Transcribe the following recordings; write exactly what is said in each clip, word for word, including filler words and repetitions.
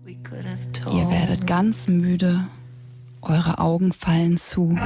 Ihr werdet ganz müde. Eure Augen fallen zu.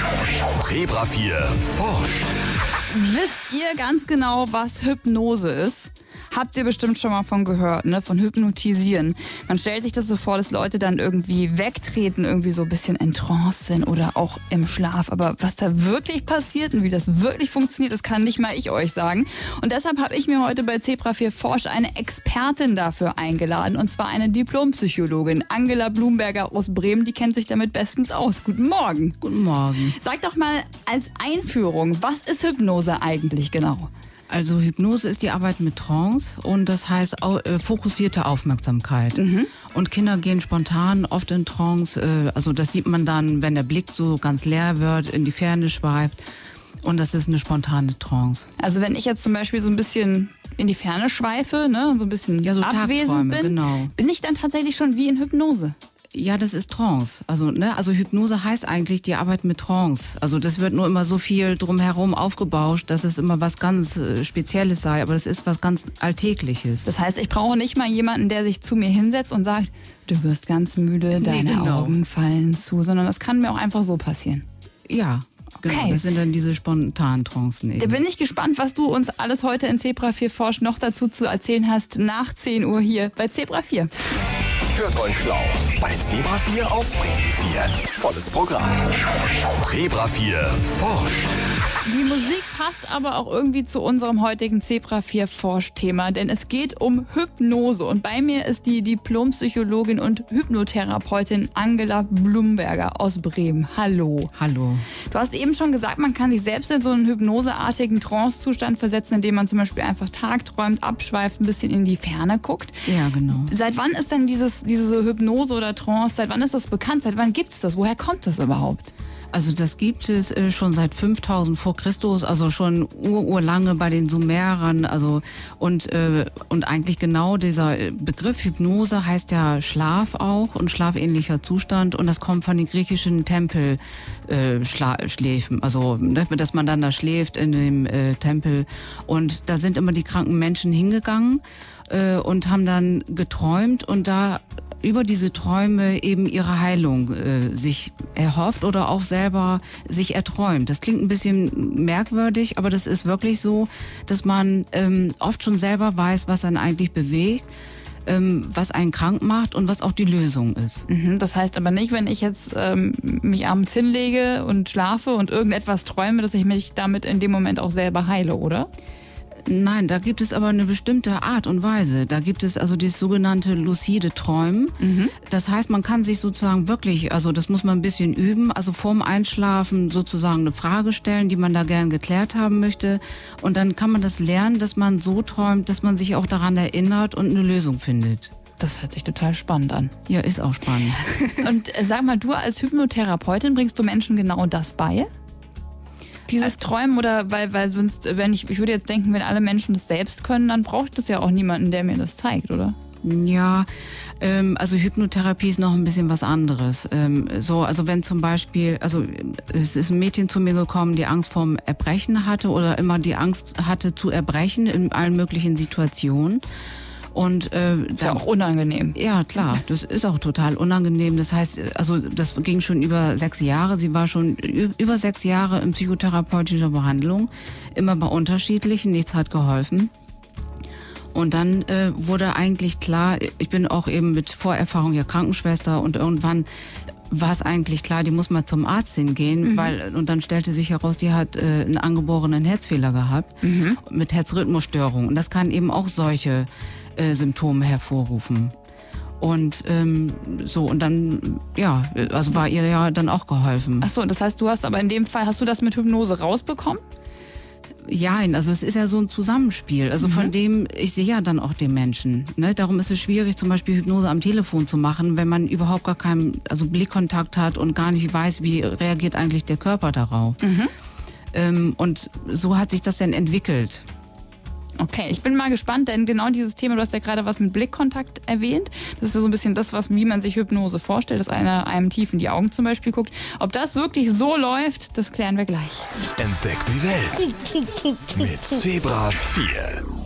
Zebra vier forscht. Wisst ihr ganz genau, was Hypnose ist? Habt ihr bestimmt schon mal von gehört, ne? Von Hypnotisieren. Man stellt sich das so vor, dass Leute dann irgendwie wegtreten, irgendwie so ein bisschen in Trance sind oder auch im Schlaf. Aber was da wirklich passiert und wie das wirklich funktioniert, das kann nicht mal ich euch sagen. Und deshalb habe ich mir heute bei Zebra vier forscht eine Expertin dafür eingeladen. Und zwar eine Diplompsychologin, Angela Blumberger aus Bremen. Die kennt sich damit bestens aus. Guten Morgen. Guten Morgen. Sag doch mal als Einführung, was ist Hypnose eigentlich genau? Also Hypnose ist die Arbeit mit Trance und das heißt au- äh, fokussierte Aufmerksamkeit. Mhm. Und Kinder gehen spontan oft in Trance, äh, also das sieht man dann, wenn der Blick so ganz leer wird, in die Ferne schweift und das ist eine spontane Trance. Also wenn ich jetzt zum Beispiel so ein bisschen in die Ferne schweife, ne, so ein bisschen ja, so abwesend Tagträume, bin, genau. bin ich dann tatsächlich schon wie in Hypnose? Ja, das ist Trance. Also, ne, also Hypnose heißt eigentlich die Arbeit mit Trance. Also das wird nur immer so viel drumherum aufgebauscht, dass es immer was ganz äh, Spezielles sei, aber das ist was ganz Alltägliches. Das heißt, ich brauche nicht mal jemanden, der sich zu mir hinsetzt und sagt, du wirst ganz müde, deine Nee, genau. Augen fallen zu, sondern das kann mir auch einfach so passieren. Ja, genau. Okay. Das sind dann diese spontanen Trancen eben. Da bin ich gespannt, was du uns alles heute in Zebra vier Forsch noch dazu zu erzählen hast, nach zehn Uhr hier bei Zebra vier. Hört euch schlau bei Zebra vier auf Bremen vier. Volles Programm. Zebra vier forscht. Die Musik passt aber auch irgendwie zu unserem heutigen Zebra vier Forsch-Thema, denn es geht um Hypnose. Und bei mir ist die Diplompsychologin und Hypnotherapeutin Angela Blumberger aus Bremen. Hallo. Hallo. Du hast eben schon gesagt, man kann sich selbst in so einen hypnoseartigen Trance-Zustand versetzen, indem man zum Beispiel einfach tagträumt, abschweift, ein bisschen in die Ferne guckt. Ja, genau. Seit wann ist denn dieses, diese Hypnose oder Trance, seit wann ist das bekannt? Seit wann gibt es das? Woher kommt das überhaupt? Also das gibt es äh, schon seit fünftausend vor Christus, also schon ururlange bei den Sumerern, also und äh, und eigentlich genau dieser Begriff Hypnose heißt ja Schlaf auch und schlafähnlicher Zustand und das kommt von den griechischen Tempel äh, Schla- Schläfen, also ne, dass man dann da schläft in dem äh, Tempel und da sind immer die kranken Menschen hingegangen äh, und haben dann geträumt und da über diese Träume eben ihre Heilung äh, sich erhofft oder auch selber sich erträumt. Das klingt ein bisschen merkwürdig, aber das ist wirklich so, dass man ähm, oft schon selber weiß, was einen eigentlich bewegt, ähm, was einen krank macht und was auch die Lösung ist. Mhm, das heißt aber nicht, wenn ich jetzt ähm, mich abends hinlege und schlafe und irgendetwas träume, dass ich mich damit in dem Moment auch selber heile, oder? Nein, da gibt es aber eine bestimmte Art und Weise. Da gibt es also das sogenannte lucide Träumen. Mhm. Das heißt, man kann sich sozusagen wirklich, also das muss man ein bisschen üben, also vorm Einschlafen sozusagen eine Frage stellen, die man da gern geklärt haben möchte. Und dann kann man das lernen, dass man so träumt, dass man sich auch daran erinnert und eine Lösung findet. Das hört sich total spannend an. Ja, ist auch spannend. Und äh, sag mal, du als Hypnotherapeutin, bringst du Menschen genau das bei? Dieses Träumen oder, weil, weil sonst, wenn ich, ich würde jetzt denken, wenn alle Menschen das selbst können, dann braucht es ja auch niemanden, der mir das zeigt, oder? Ja, ähm, also Hypnotherapie ist noch ein bisschen was anderes. Ähm, so, also wenn zum Beispiel, also es ist ein Mädchen zu mir gekommen, die Angst vorm Erbrechen hatte oder immer die Angst hatte zu erbrechen in allen möglichen Situationen. Und äh, ist ja auch unangenehm. Ja, klar, das ist auch total unangenehm. Das heißt, also das ging schon über sechs Jahre. Sie war schon ü- über sechs Jahre in psychotherapeutischer Behandlung, immer bei unterschiedlichen, nichts hat geholfen. Und dann äh, wurde eigentlich klar, ich bin auch eben mit Vorerfahrung ja Krankenschwester und irgendwann war es eigentlich klar, die muss mal zum Arzt hingehen, mhm. weil und dann stellte sich heraus, die hat äh, einen angeborenen Herzfehler gehabt mhm. mit Herzrhythmusstörung und das kann eben auch solche äh, Symptome hervorrufen. Und ähm, so und dann ja, also war ihr ja dann auch geholfen. Ach so, das heißt, du hast aber in dem Fall, hast du das mit Hypnose rausbekommen? Ja, also es ist ja so ein Zusammenspiel. Also mhm. von dem, ich sehe ja dann auch den Menschen. Ne? Darum ist es schwierig, zum Beispiel Hypnose am Telefon zu machen, wenn man überhaupt gar keinen also Blickkontakt hat und gar nicht weiß, wie reagiert eigentlich der Körper darauf. Mhm. Ähm, und so hat sich das dann entwickelt. Okay, ich bin mal gespannt, denn genau dieses Thema, du hast ja gerade was mit Blickkontakt erwähnt. Das ist ja so ein bisschen das, was, wie man sich Hypnose vorstellt, dass einer einem tief in die Augen zum Beispiel guckt. Ob das wirklich so läuft, das klären wir gleich. Entdeckt die Welt mit Zebra vier.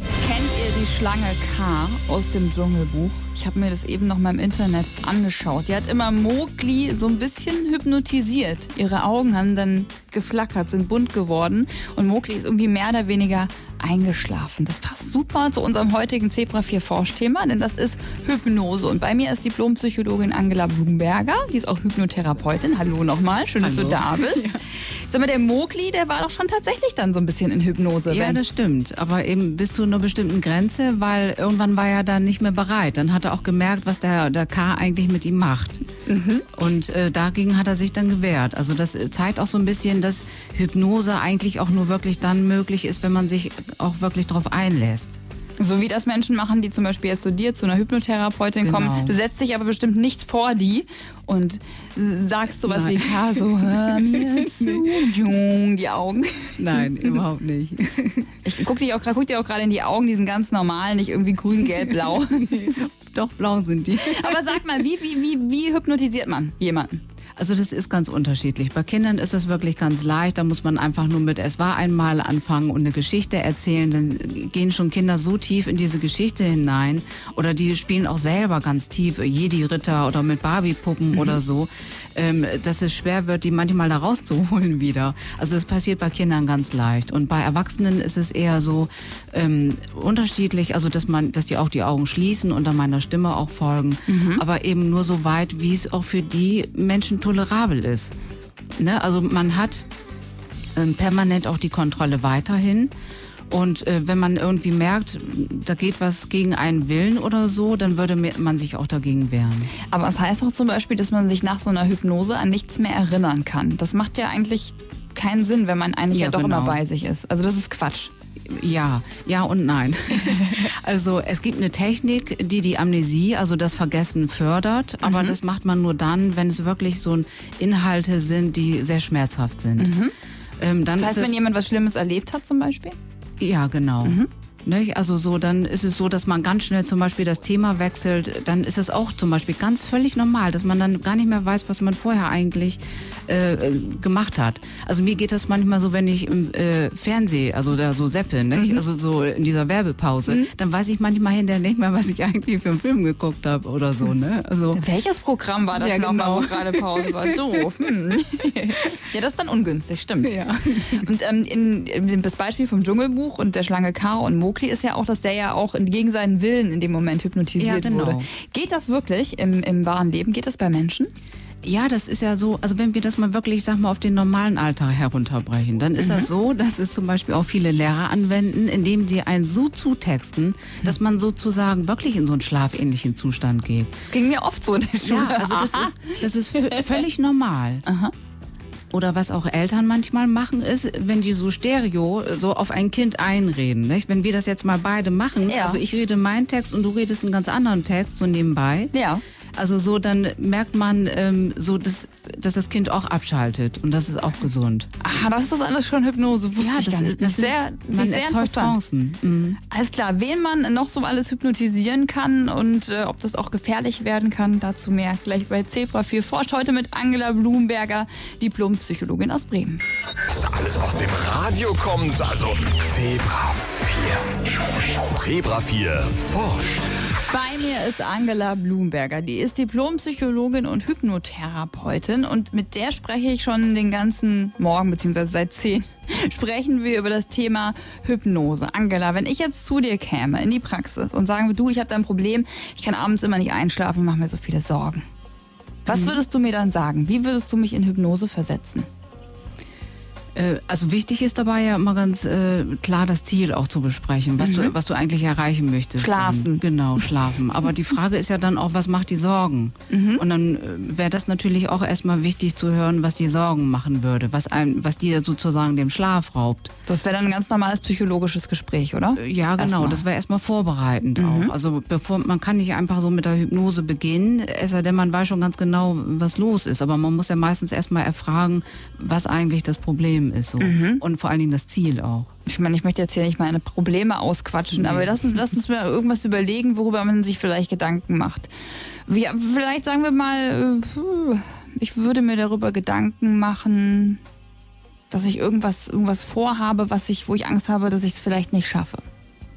Kennt ihr die Schlange K aus dem Dschungelbuch? Ich habe mir das eben noch mal im Internet angeschaut. Die hat immer Mowgli so ein bisschen hypnotisiert. Ihre Augen haben dann geflackert, sind bunt geworden und Mowgli ist irgendwie mehr oder weniger eingeschlafen. Das passt super zu unserem heutigen Zebra vier Forsch-Thema, denn das ist Hypnose. Und bei mir ist Diplompsychologin Angela Blumberger, die ist auch Hypnotherapeutin. Hallo nochmal, schön, dass Hallo. du da bist. Ja. Sag mal, der Mowgli, der war doch schon tatsächlich dann so ein bisschen in Hypnose. Ja, wenn das stimmt. Aber eben bis zu einer bestimmten Grenze, weil irgendwann war er dann nicht mehr bereit. Dann hat er auch gemerkt, was der, der K eigentlich mit ihm macht. Mhm. Und äh, dagegen hat er sich dann gewehrt. Also das zeigt auch so ein bisschen, dass Hypnose eigentlich auch nur wirklich dann möglich ist, wenn man sich auch wirklich darauf einlässt. So wie das Menschen machen, die zum Beispiel jetzt zu dir, zu einer Hypnotherapeutin Genau. kommen. Du setzt dich aber bestimmt nicht vor die und sagst sowas Nein. wie, K, so hör mir zu, Jung, die Augen. Nein, überhaupt nicht. Ich guck, dich auch, guck dir auch gerade in die Augen, die sind ganz normal, nicht irgendwie grün, gelb, blau. Doch, blau sind die. Aber sag mal, wie, wie, wie, wie hypnotisiert man jemanden? Also das ist ganz unterschiedlich. Bei Kindern ist es wirklich ganz leicht. Da muss man einfach nur mit "Es war einmal" anfangen und eine Geschichte erzählen. Dann gehen schon Kinder so tief in diese Geschichte hinein. Oder die spielen auch selber ganz tief Jedi-Ritter oder mit Barbie-Puppen mhm. oder so, ähm, dass es schwer wird, die manchmal da rauszuholen wieder. Also das passiert bei Kindern ganz leicht. Und bei Erwachsenen ist es eher so ähm, unterschiedlich, also dass man, dass die auch die Augen schließen und dann meiner Stimme auch folgen. Mhm. Aber eben nur so weit, wie es auch für die Menschen tolerabel ist. Ne? Also man hat ähm, permanent auch die Kontrolle weiterhin. Und äh, wenn man irgendwie merkt, da geht was gegen einen Willen oder so, dann würde man sich auch dagegen wehren. Aber es heißt auch zum Beispiel, dass man sich nach so einer Hypnose an nichts mehr erinnern kann. Das macht ja eigentlich keinen Sinn, wenn man eigentlich ja, ja doch genau. immer bei sich ist. Also das ist Quatsch. Ja, ja und nein. Also es gibt eine Technik, die die Amnesie, also das Vergessen fördert, aber mhm. das macht man nur dann, wenn es wirklich so Inhalte sind, die sehr schmerzhaft sind. Mhm. Ähm, dann das heißt, ist wenn jemand was Schlimmes erlebt hat zum Beispiel? Ja, genau. Mhm. Ne? Also so, dann ist es so, dass man ganz schnell zum Beispiel das Thema wechselt. Dann ist es auch zum Beispiel ganz völlig normal, dass man dann gar nicht mehr weiß, was man vorher eigentlich äh, gemacht hat. Also mir geht das manchmal so, wenn ich im äh, Fernsehen, also da so seppe, nicht? Mhm. Also so in dieser Werbepause, mhm. dann weiß ich manchmal hinterher nicht mehr, was ich eigentlich für einen Film geguckt habe oder so. Ne? Also welches Programm war das ja, nochmal, genau. wo gerade Pause war? Doof. Hm. Ja, das ist dann ungünstig, stimmt. Ja. Und ähm, in, in das Beispiel vom Dschungelbuch und der Schlange K und Mowgli ist ja auch, dass der ja auch gegen seinen Willen in dem Moment hypnotisiert ja, genau. wurde. Geht das wirklich im, im wahren Leben? Geht das bei Menschen? Ja, das ist ja so, also wenn wir das mal wirklich, sag mal, auf den normalen Alltag herunterbrechen, dann ist mhm. das so, dass es zum Beispiel auch viele Lehrer anwenden, indem die einen so zutexten, dass man sozusagen wirklich in so einen schlafähnlichen Zustand geht. Das ging mir oft so in der Schule. Ja, also das ist, das ist v- völlig normal. Aha. Oder was auch Eltern manchmal machen, ist, wenn die so Stereo so auf ein Kind einreden. Nicht? Wenn wir das jetzt mal beide machen, ja. also ich rede meinen Text und du redest einen ganz anderen Text so nebenbei. Ja. Also so, dann merkt man ähm, so, dass, dass das Kind auch abschaltet und das ist auch gesund. Ah, das ist das alles schon Hypnose. Wusste ja, ich das gar nicht. ist das sehr, man sehr erzeugt Chancen. Mhm. Alles klar, wen man noch so alles hypnotisieren kann und äh, ob das auch gefährlich werden kann, dazu mehr gleich bei Zebra vier forscht heute mit Angela Blumberger, Diplompsychologin aus Bremen. Was da alles aus dem Radio kommt, also Zebra vier. Zebra vier forscht. Bei mir ist Angela Blumberger, die ist Diplompsychologin und Hypnotherapeutin und mit der spreche ich schon den ganzen Morgen, beziehungsweise seit zehn, sprechen wir über das Thema Hypnose. Angela, wenn ich jetzt zu dir käme in die Praxis und sagen würde, du, ich habe da ein Problem, ich kann abends immer nicht einschlafen, ich mache mir so viele Sorgen. Was würdest du mir dann sagen? Wie würdest du mich in Hypnose versetzen? Also wichtig ist dabei ja immer ganz äh, klar das Ziel auch zu besprechen, was, mhm. du, was du eigentlich erreichen möchtest. Schlafen. Dann, genau, schlafen. Aber die Frage ist ja dann auch, was macht die Sorgen? Mhm. Und dann äh, wäre das natürlich auch erstmal wichtig zu hören, was die Sorgen machen würde, was, einem, was dir sozusagen dem Schlaf raubt. Das wäre dann ein ganz normales psychologisches Gespräch, oder? Ja, genau. Erstmal. Das wäre erstmal vorbereitend mhm. auch. Also bevor man kann nicht einfach so mit der Hypnose beginnen, es sei denn, man weiß schon ganz genau, was los ist. Aber man muss ja meistens erstmal erfragen, was eigentlich das Problem ist. So. Mhm. Und vor allen Dingen das Ziel auch. Ich meine, ich möchte jetzt hier nicht meine Probleme ausquatschen, nee. aber lass uns, lass uns mal irgendwas überlegen, worüber man sich vielleicht Gedanken macht. Wie, vielleicht sagen wir mal, ich würde mir darüber Gedanken machen, dass ich irgendwas, irgendwas vorhabe, was ich, wo ich Angst habe, dass ich es vielleicht nicht schaffe.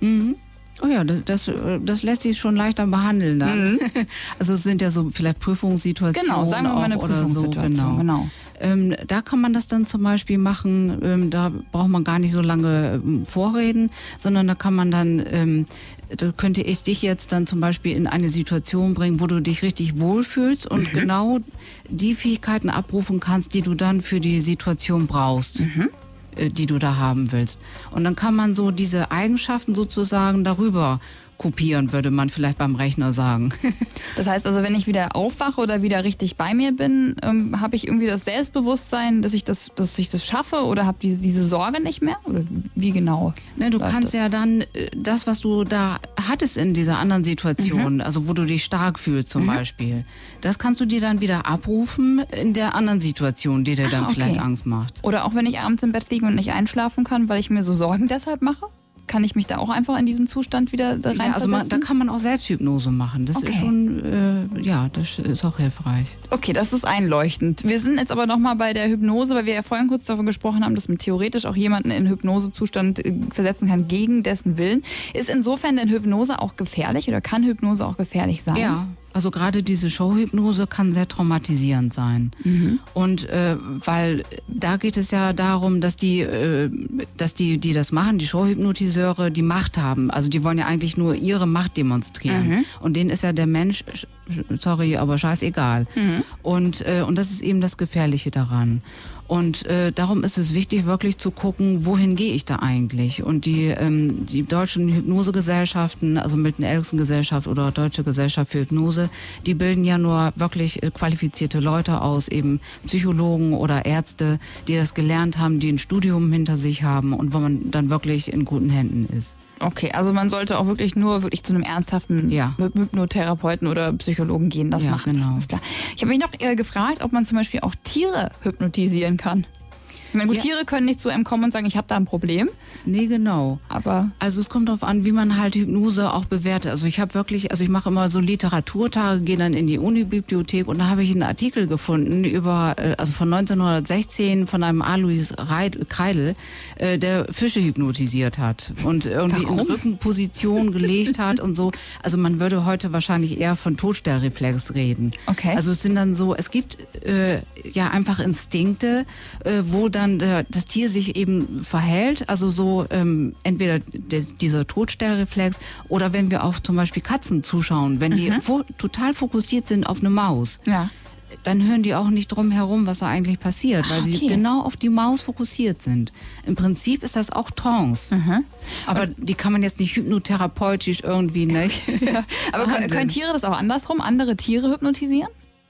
Mhm. Oh ja, das, das, das lässt sich schon leichter behandeln dann. Mhm. Also es sind ja so vielleicht Prüfungssituationen. Genau, sagen wir mal eine Prüfungssituation, so, genau. genau. Ähm, da kann man das dann zum Beispiel machen, ähm, da braucht man gar nicht so lange ähm, vorreden, sondern da kann man dann, ähm, da könnte ich dich jetzt dann zum Beispiel in eine Situation bringen, wo du dich richtig wohlfühlst und mhm. genau die Fähigkeiten abrufen kannst, die du dann für die Situation brauchst. Mhm. die du da haben willst. Und dann kann man so diese Eigenschaften sozusagen darüber kopieren, würde man vielleicht beim Rechner sagen. Das heißt also, wenn ich wieder aufwache oder wieder richtig bei mir bin, ähm, habe ich irgendwie das Selbstbewusstsein, dass ich das, dass ich das schaffe oder habe diese, diese Sorge nicht mehr? Oder wie genau? Ne, du kannst das? ja dann äh, das, was du da hattest in dieser anderen Situation, mhm. also wo du dich stark fühlst zum mhm. Beispiel, das kannst du dir dann wieder abrufen in der anderen Situation, die dir dann ah, okay. vielleicht Angst macht. Oder auch wenn ich abends im Bett liege und nicht einschlafen kann, weil ich mir so Sorgen deshalb mache? Kann ich mich da auch einfach in diesen Zustand wieder reinversetzen? Ja, also man, da kann man auch Selbsthypnose machen. Das okay. ist schon, äh, ja, das ist auch hilfreich. Okay, das ist einleuchtend. Wir sind jetzt aber nochmal bei der Hypnose, weil wir ja vorhin kurz davon gesprochen haben, dass man theoretisch auch jemanden in Hypnosezustand versetzen kann, gegen dessen Willen. Ist insofern denn Hypnose auch gefährlich oder kann Hypnose auch gefährlich sein? Ja. Also gerade diese Showhypnose kann sehr traumatisierend sein. Mhm. Und äh, weil da geht es ja darum, dass die, äh, dass die, die das machen, die Showhypnotiseure, die Macht haben. Also die wollen ja eigentlich nur ihre Macht demonstrieren. Mhm. Und denen ist ja der Mensch, sorry, aber scheißegal. Mhm. Und, äh, und das ist eben das Gefährliche daran. Und äh, darum ist es wichtig, wirklich zu gucken, wohin gehe ich da eigentlich? Und die, ähm, die deutschen Hypnosegesellschaften, also Milton-Erickson-Gesellschaft oder Deutsche Gesellschaft für Hypnose, die bilden ja nur wirklich äh, qualifizierte Leute aus, eben Psychologen oder Ärzte, die das gelernt haben, die ein Studium hinter sich haben und wo man dann wirklich in guten Händen ist. Okay, also man sollte auch wirklich nur wirklich zu einem ernsthaften ja. Hypnotherapeuten oder Psychologen gehen, das ja, machen. Genau. Das ist klar. Ich habe mich noch äh, gefragt, ob man zum Beispiel auch Tiere hypnotisieren kann. Ich meine, gut, ja. Tiere können nicht zu einem kommen und sagen, ich habe da ein Problem. Nee, genau. Aber also es kommt darauf an, wie man halt Hypnose auch bewertet. Also ich habe wirklich, also ich mache immer so Literaturtage, gehe dann in die Unibibliothek und da habe ich einen Artikel gefunden über, also von neunzehnhundertsechzehn von einem Alois Kreidel, der Fische hypnotisiert hat und irgendwie Warum? in Rückenposition gelegt hat und so. Also man würde heute wahrscheinlich eher von Todstellreflex reden. Okay. Also es sind dann so, es gibt äh, ja einfach Instinkte, äh, wo dann das Tier sich eben verhält, also so ähm, entweder de, dieser Todstellreflex oder wenn wir auch zum Beispiel Katzen zuschauen, wenn die mhm. fo- total fokussiert sind auf eine Maus, ja. dann hören die auch nicht drum herum, was da eigentlich passiert, weil okay. sie genau auf die Maus fokussiert sind. Im Prinzip ist das auch Trance. Mhm. Aber und die kann man jetzt nicht hypnotherapeutisch irgendwie, nicht? Ja. Aber können, können Tiere das auch andersrum, andere Tiere hypnotisieren?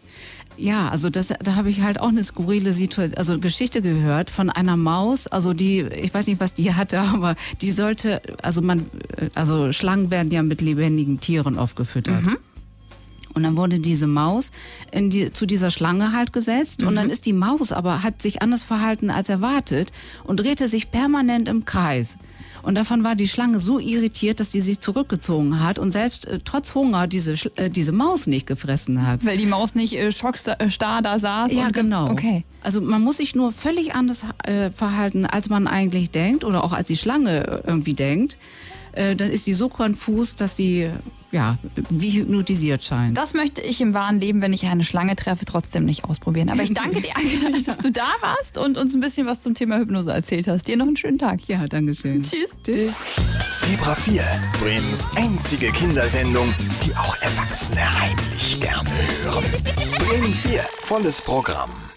Ja, also das, da habe ich halt auch eine skurrile Situation, also Geschichte gehört von einer Maus, also die, ich weiß nicht, was die hatte, aber die sollte, also man, also Schlangen werden ja mit lebendigen Tieren oft gefüttert. Mhm. Und dann wurde diese Maus in die, zu dieser Schlange halt gesetzt mhm. und dann ist die Maus aber, hat sich anders verhalten als erwartet und drehte sich permanent im Kreis. Und davon war die Schlange so irritiert, dass die sich zurückgezogen hat und selbst äh, trotz Hunger diese, äh, diese Maus nicht gefressen hat. Weil die Maus nicht äh, schockstarr da saß? Ja, und genau. Okay. Also man muss sich nur völlig anders äh, verhalten, als man eigentlich denkt oder auch als die Schlange irgendwie denkt. Äh, dann ist die so konfus, dass sie ja wie hypnotisiert scheint. Das möchte ich im wahren Leben, wenn ich eine Schlange treffe, trotzdem nicht ausprobieren. Aber ich danke dir, Angela, dass du da warst und uns ein bisschen was zum Thema Hypnose erzählt hast. Dir noch einen schönen Tag. Ja, danke schön. Tschüss. Tschüss. Zebra vier, Bremens einzige Kindersendung, die auch Erwachsene heimlich gerne hören. Bremen vier, volles Programm.